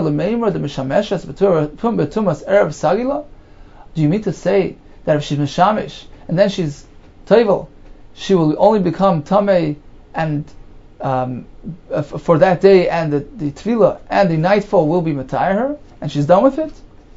you mean to say that if she's mishamish and then she's toivel, she will only become tamei and for that day, and the tefillah and the nightfall will be matayr her, and she's done with it?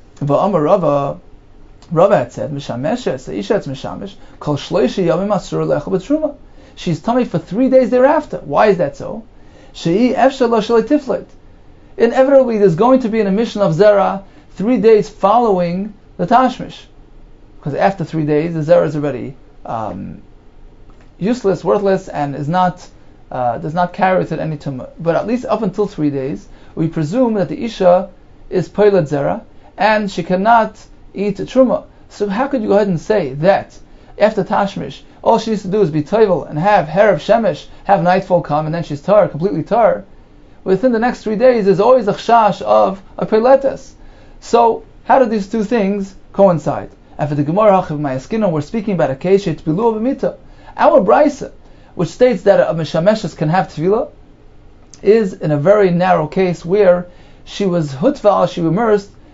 Rava had said, mishameshes, the isha it's mishamish, kol shloisha yamim asur lecha b'truma. She's tamei for 3 days thereafter. Why is that so? She'i efshar lo shalei tiflet. Inevitably, there's going to be an emission of zera 3 days following the tashmish, because after 3 days, the zera is already useless, worthless, and does not carry with it any tumah. But at least up until 3 days, we presume that the isha is poilet zera, and she cannot eat truma. So how could you go ahead and say that after tashmish, all she needs to do is be toivel and have herav shemesh, have nightfall come, and then she's tar, completely tar? Within the next 3 days, there's always a chash of a poiletes. So how do these two things coincide? And for the Gemara Hachiv Mayaskino, we're speaking about a case it's bilu b'mita. Our brayso, which states that a mishameshes can have tefillah, is in a very narrow case where she was hutval, she immersed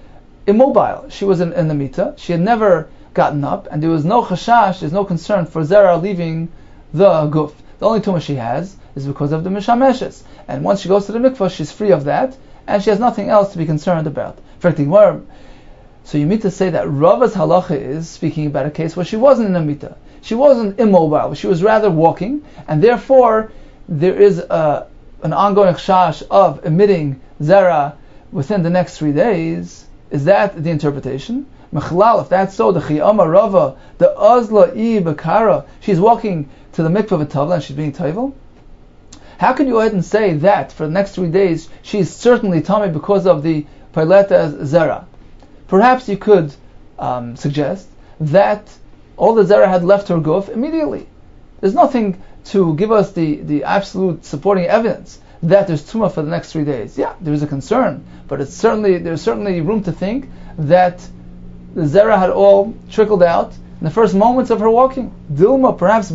immobile. She was in the mita. She had never gotten up, and there was no chashash, there's no concern for zera leaving the guf. The only tumah she has is because of the mishameshes. And once she goes to the mikvah, she's free of that, and she has nothing else to be concerned about. So you mean to say that Rava's halacha is speaking about a case where she wasn't in a mita. She wasn't immobile, she was rather walking, and therefore there is an ongoing chash of emitting zera within the next 3 days. Is that the interpretation? Mechlal, if that's so, the chiyama Rava, the azla I bekara, she's walking to the mikvah v'tavla and she's being tayvel. How can you go ahead and say that for the next 3 days she's certainly tummy because of the paileta zera? Perhaps you could suggest that all the zera had left her guf immediately. There's nothing to give us the absolute supporting evidence that there's tumah for the next 3 days. Yeah, there's a concern, but there's certainly room to think that the zera had all trickled out in the first moments of her walking. Dilma, perhaps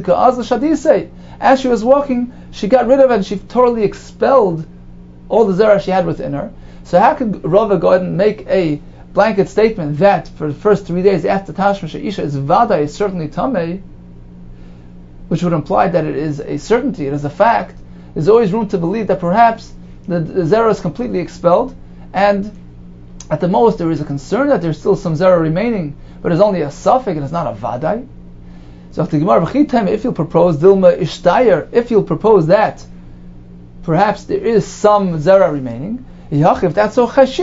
as she was walking, she got rid of it and she totally expelled all the zera she had within her. So how could Rava go ahead and make a blanket statement that for the first 3 days after Tashmish Isha is vada, is certainly tamei, which would imply that it is a certainty, it is a fact. There's always room to believe that perhaps the zera is completely expelled, and at the most there is a concern that there's still some zera remaining, but it's only a suffix, and it's not a vadai. So if you'll propose Dilma Ishtayer, if you'll propose that perhaps there is some zera remaining, if that's so, Rabbi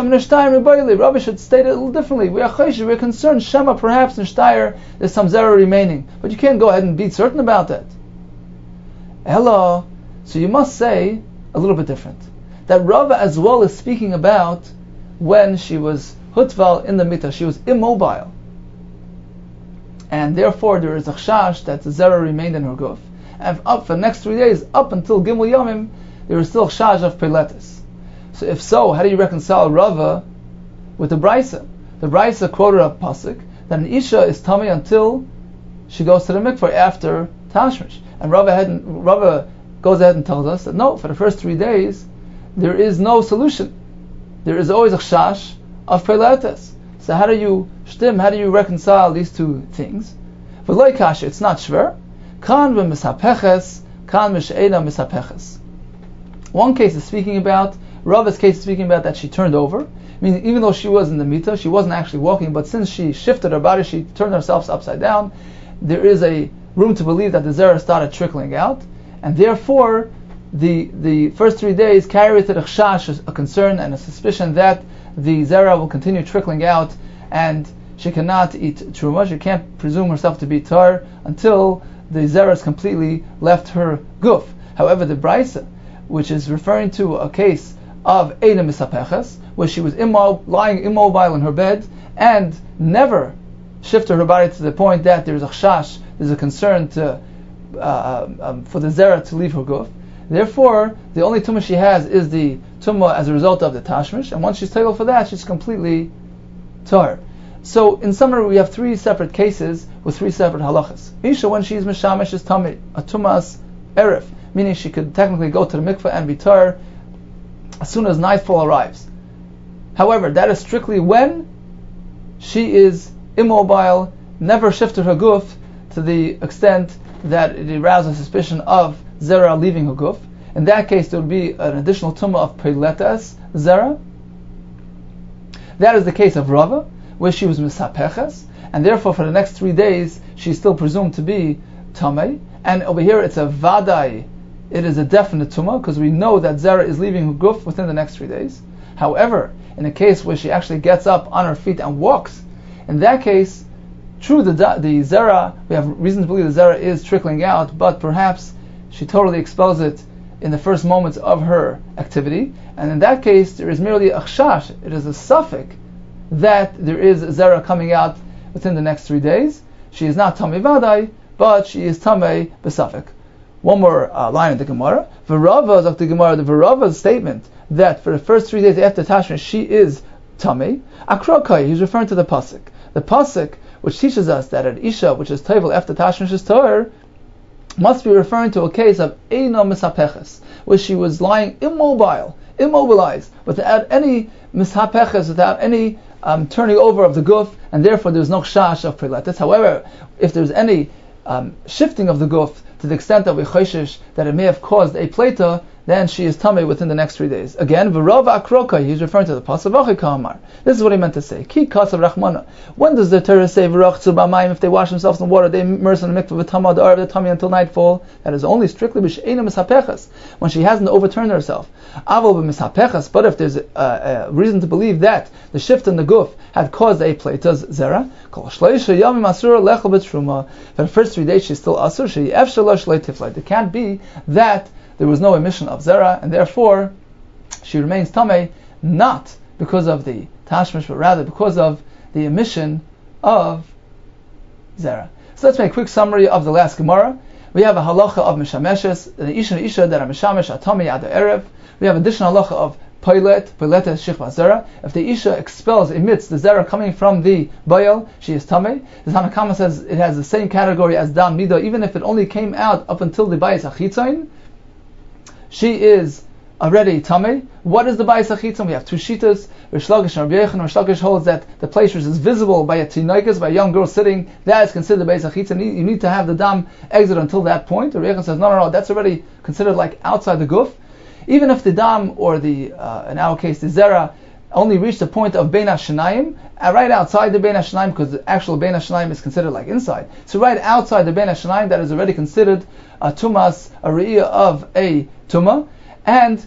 should state it a little differently. We're concerned, Shema, perhaps in Shtayr there's some zera remaining, but you can't go ahead and be certain about that. Hello. So you must say a little bit different. That Rava as well is speaking about when she was hutval in the mita, she was immobile, and therefore there is a chash that the zera remained in her guf. And up for the next 3 days, up until Gimel Yomim, there is still chash of peletis. So if so, how do you reconcile Rava with the Brisa? The Brisa quoted a pasuk that an isha is tummy until she goes to the mikvah after Tashmish, and Rava goes ahead and tells us that no, for the first 3 days there is no solution. There is always a chash of peletis. So how do you reconcile these two things? V'loi kasha, it's not shver. Kan v'mishapeches, kan m'she'ena mishapeches. One case is speaking about, Rava's case is speaking about that she turned over, meaning even though she was in the mita, she wasn't actually walking, but since she shifted her body, she turned herself upside down, there is a room to believe that the zera started trickling out, and therefore the first 3 days carry with it a chash, a concern and a suspicion that the zera will continue trickling out, and she cannot eat truma. She can't presume herself to be tar until the zera has completely left her guf. However, the Brisa, which is referring to a case of Eina Misapeches, where she was lying immobile in her bed and never shifted her body to the point that there's a chash, there's a concern for the zera to leave her guf. Therefore, the only tumah she has is the tumah as a result of the tashmish, and once she's taken for that, she's completely tar. So, in summary, we have 3 separate cases with 3 separate halachas. Isha, when she is mishamish, is tumah, a tumas erif, meaning she could technically go to the mikveh and be tar as soon as nightfall arrives. However, that is strictly when she is immobile, never shifted her guf to the extent that it arouses suspicion of zera leaving her guf. In that case, there would be an additional tumah of peiletas zera. That is the case of Rava, where she was misapeches, and therefore for the next 3 days she's still presumed to be tamei. And over here it's a vadai, it is a definite tumah, because we know that zera is leaving her guf within the next 3 days. However, in a case where she actually gets up on her feet and walks, in that case, true, the zera, we have reason to believe the zera is trickling out, but perhaps she totally expels it in the first moments of her activity, and in that case there is merely a chash, it is a suffix that there is zera coming out within the next 3 days. She is not tamei vadai, but she is tamei besafek. One more line in the Gemara. The Rava's statement that for the first 3 days after Tashmish she is tamei. Akrokai, he's referring to the pasuk. The pasuk which teaches us that an isha which is tovel after Tashmish is tor must be referring to a case of eino misapeches, where she was lying immobile immobilized, without any mishapeches, without any turning over of the guf, and therefore there's no shash of prelatis. However, if there's any shifting of the guf to the extent that we choshesh that it may have caused a pleta, then she is tamei within the next 3 days. Again, v'rov akroka, he's referring to the pasuk v'achei kamar. This is what he meant to say. Ki kasav rachmana. When does the Torah say v'rachzu b'mayim, if they wash themselves in water, they immerse in the mikveh v'tamad or the tummy until nightfall? That is only strictly b'she'ena mishapeches, when she hasn't overturned herself. Avol b'mishapeches, but if there's a reason to believe that the shift in the guf had caused a pleta's zera, kol shleisha yamim asura lechel b'truma. For the first 3 days she's still asur, she efshel lo shlei tiflai. It can't be that there was no emission of zera, and therefore she remains tamei, not because of the tashmish, but rather because of the emission of zera. So let's make a quick summary of the last Gemara. We have a halacha of mishameshes, the isha that are mishamesh atami ad erev. We have additional halacha of Poilet is shichva zera. If the isha emits the zera coming from the bayal, she is tamei. The Tanakama says it has the same category as dam midah, even if it only came out up until the bayis achitzain. She is already tamei. What is the bayis achitzon? We have two shitas. Rish Lakish and Rabbi Yochanan. Rish Lakish holds that the place which is visible by a tinoikas, by a young girl sitting, that is considered bayis achitzon. You need to have the dam exit until that point. Rabbi Yochanan says no, that's already considered like outside the guf. Even if the dam or the in our case the zera only reached the point of bein hashanayim, right outside the bein hashanayim, because the actual bein hashanayim is considered like inside. So right outside the bein hashanayim, that is already considered a tumas, a re'iyah of a tuma, and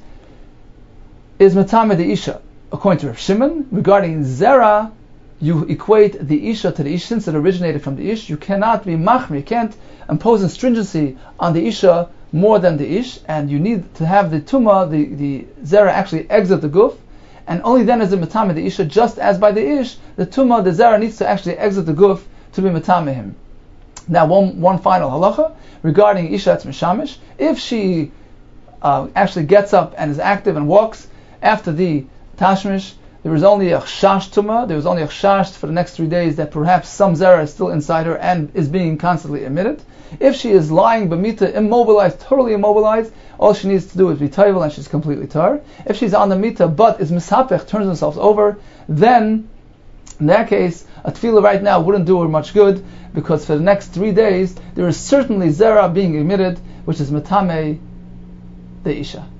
is matame the isha. According to Rav Shimon, regarding zera, you equate the isha to the ish, since it originated from the ish. You cannot be machmir, you can't impose stringency on the isha more than the ish, and you need to have the tuma, the zera actually exit the guf, and only then is it matame the isha, just as by the ish, the tuma, the zera needs to actually exit the guf to be matame him. Now one final halacha regarding isha that's mishamish. If she actually gets up and is active and walks after the tashmish, there is only a chash tuma, there is only a chash for the next 3 days that perhaps some zera is still inside her and is being constantly emitted. If she is lying b'mita, immobilized, totally immobilized, all she needs to do is be tayvel and she's completely tar. If she's on the mita but is misapech, turns herself over, then in that case a tefillah right now wouldn't do her much good, because for the next 3 days there is certainly zera being emitted, which is matame the isha.